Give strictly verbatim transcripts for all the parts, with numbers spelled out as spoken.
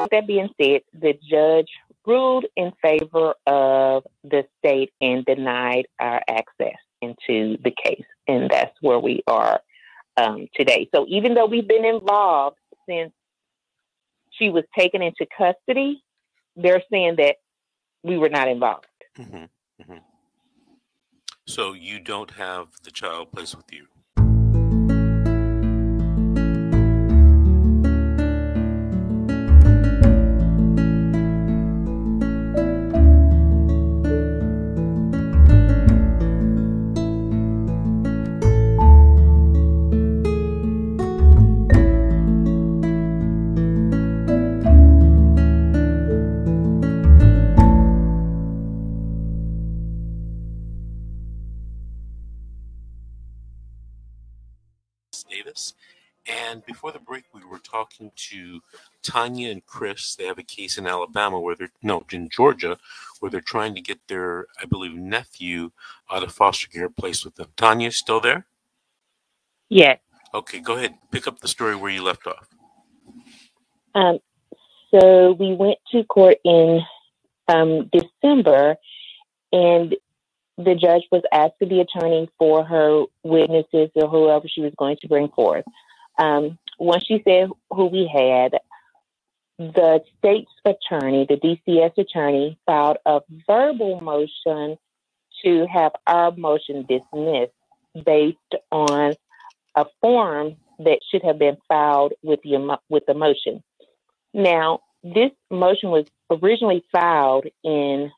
with that being said, the judge ruled in favor of the state and denied our access into the case. And that's where we are um, today. So even though we've been involved since she was taken into custody, they're saying that we were not involved. Mm-hmm. Mm-hmm. So you don't have the child placed with you? Davis. And before the break, we were talking to Tanya and Chris. They have a case in Alabama where they're, no, in Georgia, where they're trying to get their, I believe, nephew out of foster care placed with them. Tanya, still there? Yes. Okay, go ahead. Pick up the story where you left off. Um, so we went to court in um, December, and the judge was asking the attorney for her witnesses or whoever she was going to bring forth. Um, once she said who we had, the state's attorney, the D C S attorney, filed a verbal motion to have our motion dismissed based on a form that should have been filed with the with the motion. Now, this motion was originally filed in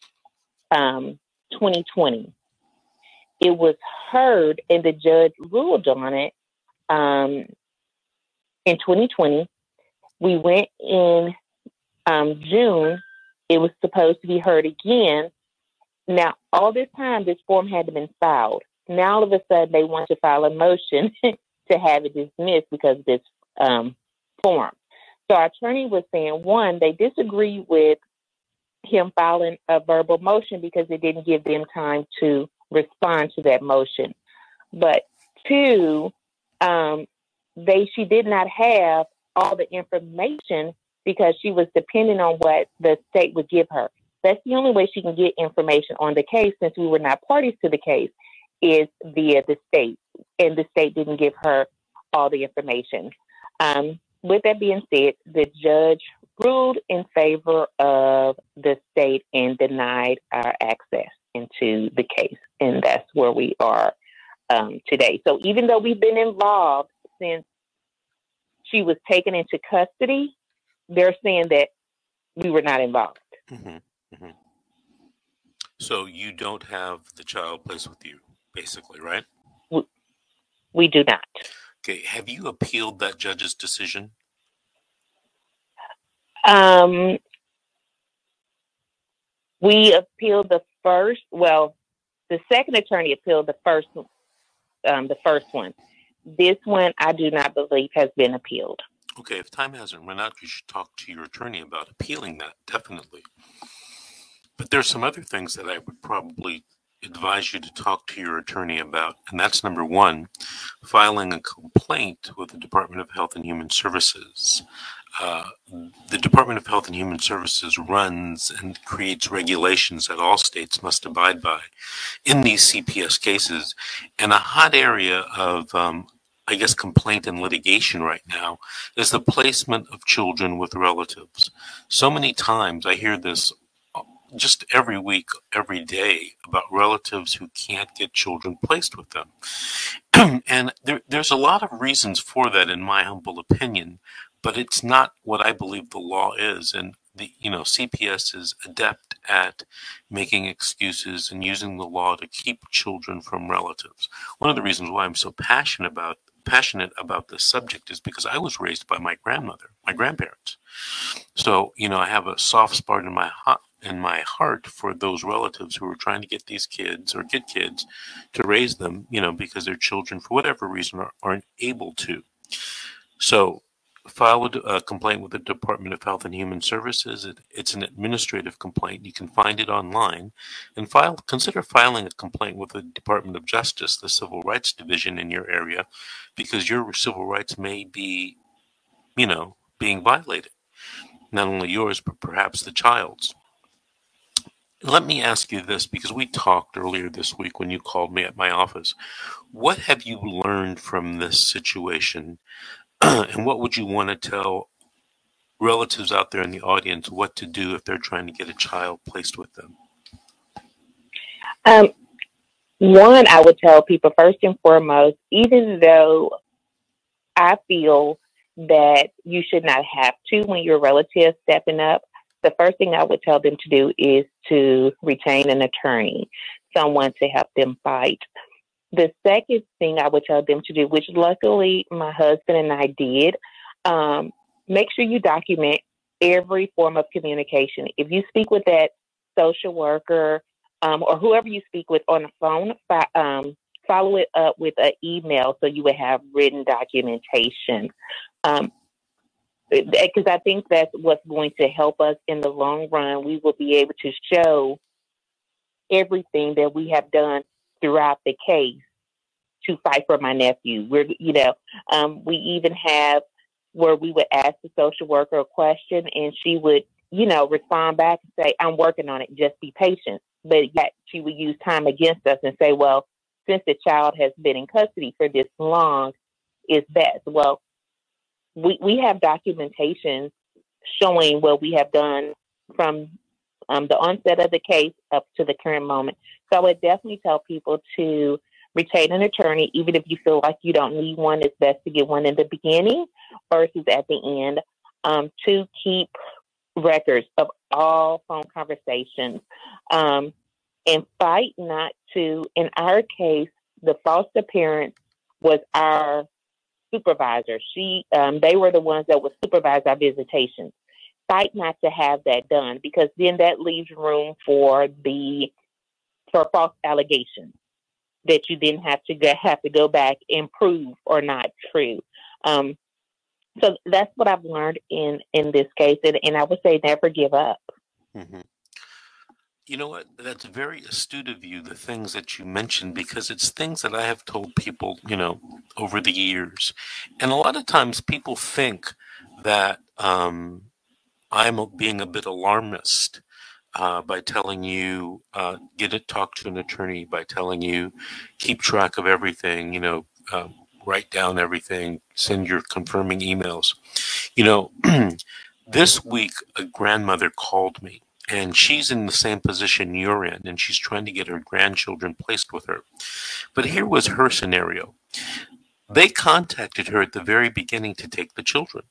um, twenty twenty. It was heard and the judge ruled on it um, in twenty twenty. We went in um, June. It was supposed to be heard again. Now, all this time, this form hadn't been filed. Now, all of a sudden, they want to file a motion to have it dismissed because of this um, form. So our attorney was saying, one, they disagree with him filing a verbal motion because it didn't give them time to respond to that motion. But two, um, they she did not have all the information because she was depending on what the state would give her. That's the only way she can get information on the case, since we were not parties to the case, is via the state. And the state didn't give her all the information. Um, with that being said, the judge ruled in favor of the state and denied our access into the case. And that's where we are um, today. So even though we've been involved since she was taken into custody, they're saying that we were not involved. Mm-hmm. Mm-hmm. So you don't have the child placed with you, basically, right? We, we do not. Okay. Have you appealed that judge's decision? Um, we appealed the first. Well, the second attorney appealed the first. Um, the first one. This one, I do not believe has been appealed. Okay. If time hasn't run out, you should talk to your attorney about appealing that. Definitely. But there's some other things that I would probably advise you to talk to your attorney about. And that's number one, filing a complaint with the Department of Health and Human Services. Uh, the Department of Health and Human Services runs and creates regulations that all states must abide by in these C P S cases. And a hot area of, um, I guess, complaint and litigation right now is the placement of children with relatives. So many times I hear this just every week, every day, about relatives who can't get children placed with them. And there, there's a lot of reasons for that, in my humble opinion, but it's not what I believe the law is. And the, you know, C P S is adept at making excuses and using the law to keep children from relatives. One of the reasons why I'm so passionate about passionate about this subject is because I was raised by my grandmother, my grandparents. So, you know, I have a soft spot in my heart. in my heart for those relatives who are trying to get these kids or get kids to raise them, you know, because their children, for whatever reason, are, aren't able to. So file a, a complaint with the Department of Health and Human Services. It, it's an administrative complaint. You can find it online, and file. Consider filing a complaint with the Department of Justice, the Civil Rights Division in your area, because your civil rights may be, you know, being violated. not only yours, but perhaps the child's. Let me ask you this, because we talked earlier this week when you called me at my office. What have you learned from this situation, and what would you want to tell relatives out there in the audience what to do if they're trying to get a child placed with them? Um, one, I would tell people first and foremost, even though I feel that you should not have to when your relative stepping up, the first thing I would tell them to do is to retain an attorney, someone to help them fight. The second thing I would tell them to do, which luckily my husband and I did, um, make sure you document every form of communication. If you speak with that social worker um, or whoever you speak with on the phone, um, follow it up with an email so you would have written documentation. Um, because I think that's what's going to help us in the long run. We will be able to show everything that we have done throughout the case to fight for my nephew. We're, you know, um, we even have where we would ask the social worker a question and she would, you know, respond back and say, I'm working on it, just be patient. But yet she would use time against us and say, well, since the child has been in custody for this long, is best. Well, we, we have documentation showing what we have done from um, the onset of the case up to the current moment. So I would definitely tell people to retain an attorney, even if you feel like you don't need one. It's best to get one in the beginning versus at the end. Um, to keep records of all phone conversations, um, and fight not to. In our case, the foster parent was our supervisor. She, um, they were the ones that would supervise our visitations. Fight not to have that done, because then that leaves room for the for false allegations that you then have to go, have to go back and prove or not true. Um, so that's what I've learned in in this case, and, and I would say never give up. Mm-hmm. You know what? That's very astute of you, the things that you mentioned, because it's things that I have told people, you know, over the years. And a lot of times people think that um, I'm being a bit alarmist uh, by telling you, uh, get it, talk to an attorney, by telling you, keep track of everything, you know, uh, write down everything, send your confirming emails. You know, this week, a grandmother called me. And she's in the same position you're in, and she's trying to get her grandchildren placed with her. But here was her scenario. They contacted her at the very beginning to take the children.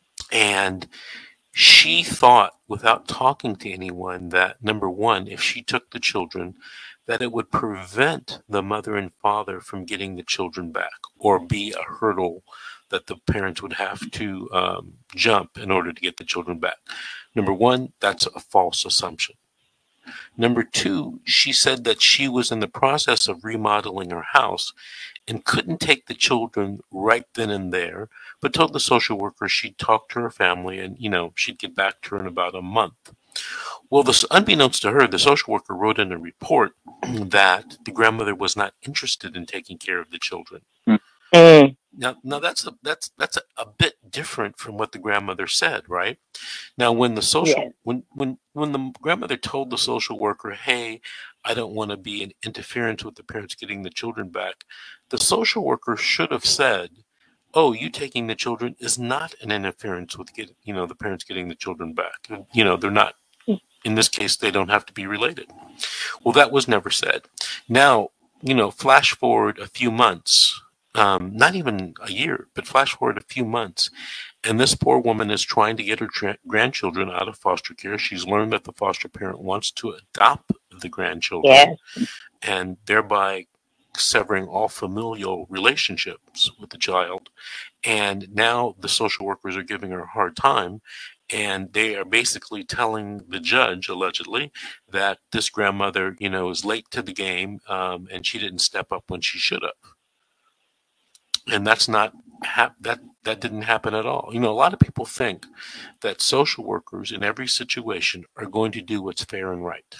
And she thought, without talking to anyone, that, number one, if she took the children, that it would prevent the mother and father from getting the children back, or be a hurdle that the parents would have to um, jump in order to get the children back. Number one, that's a false assumption. Number two, she said that she was in the process of remodeling her house and couldn't take the children right then and there, but told the social worker she'd talk to her family and, you know, she'd get back to her in about a month. Well, this, unbeknownst to her, the social worker wrote in a report that the grandmother was not interested in taking care of the children. Mm. Now, now that's a that's that's a, a bit different from what the grandmother said, right? Now, when the social Yes. when when when the grandmother told the social worker, "Hey, I don't want to be an interference with the parents getting the children back," the social worker should have said, "Oh, you taking the children is not an interference with get, you know the parents getting the children back. You know, they're not. In this case, they don't have to be related." Well, that was never said. Now, you know, flash forward a few months. Um, not even a year, but flash forward a few months, and this poor woman is trying to get her tra- grandchildren out of foster care. She's learned that the foster parent wants to adopt the grandchildren, Yes. and thereby severing all familial relationships with the child. And now the social workers are giving her a hard time, and they are basically telling the judge, allegedly, that this grandmother, you know, is late to the game, um, and she didn't step up when she should have. And that's not hap- that that didn't happen at all. You know, a lot of people think that social workers in every situation are going to do what's fair and right,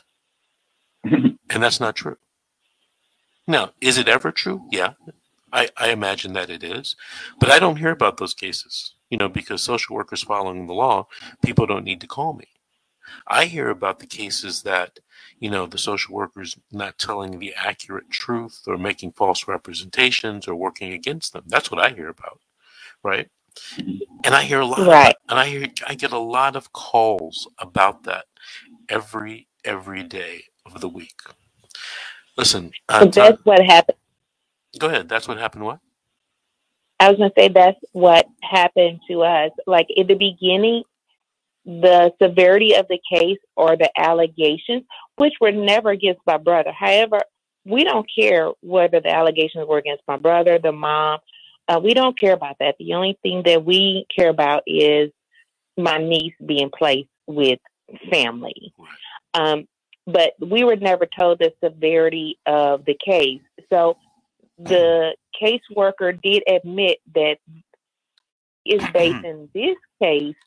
and that's not true. Now, is it ever true? Yeah, I, I imagine that it is, but I don't hear about those cases. You know, because social workers following the law, people don't need to call me. I hear about the cases that, you know, the social workers not telling the accurate truth or making false representations or working against them. That's what I hear about, right? And I hear a lot Right. about, and I hear, I get a lot of calls about that every, every day of the week. Listen, uh, But that's what happened. Go ahead. That's what happened. What? I was going to say that's what happened to us. Like in the beginning, the severity of the case or the allegations, which were never against my brother. However, we don't care whether the allegations were against my brother, the mom. Uh, we don't care about that. The only thing that we care about is my niece being placed with family. Um, but we were never told the severity of the case. So the caseworker did admit that is basing this case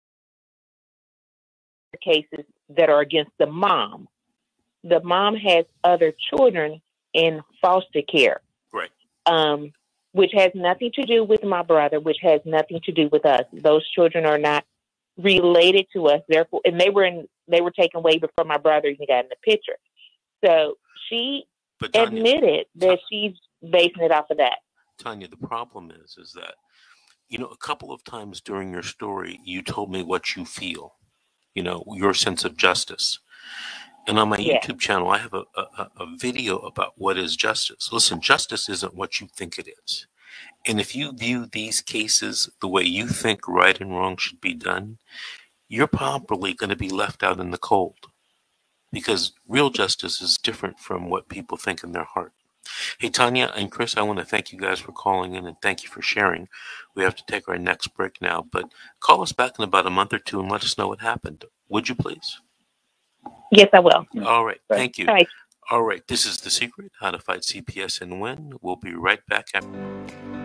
cases that are against the mom. The mom has other children in foster care, right? Um, which has nothing to do with my brother, which has nothing to do with us. Those children are not related to us. Therefore, and they were in, they were taken away before my brother even got in the picture. So she but Tanya, admitted that she's basing it off of that. Tanya, the problem is, is that, you know, a couple of times during your story, you told me what you feel, you know, your sense of justice. And on my Yeah. YouTube channel, I have a, a, a video about what is justice. Listen, justice isn't what you think it is. And if you view these cases the way you think right and wrong should be done, you're probably going to be left out in the cold, because real justice is different from what people think in their heart. Hey, Tanya and Chris, I want to thank you guys for calling in and thank you for sharing. We have to take our next break now, but call us back in about a month or two and let us know what happened. Would you please? Yes, I will. All right. Thank you. All right. All right. This is The Secret, How to Fight C P S and Win. We'll be right back after.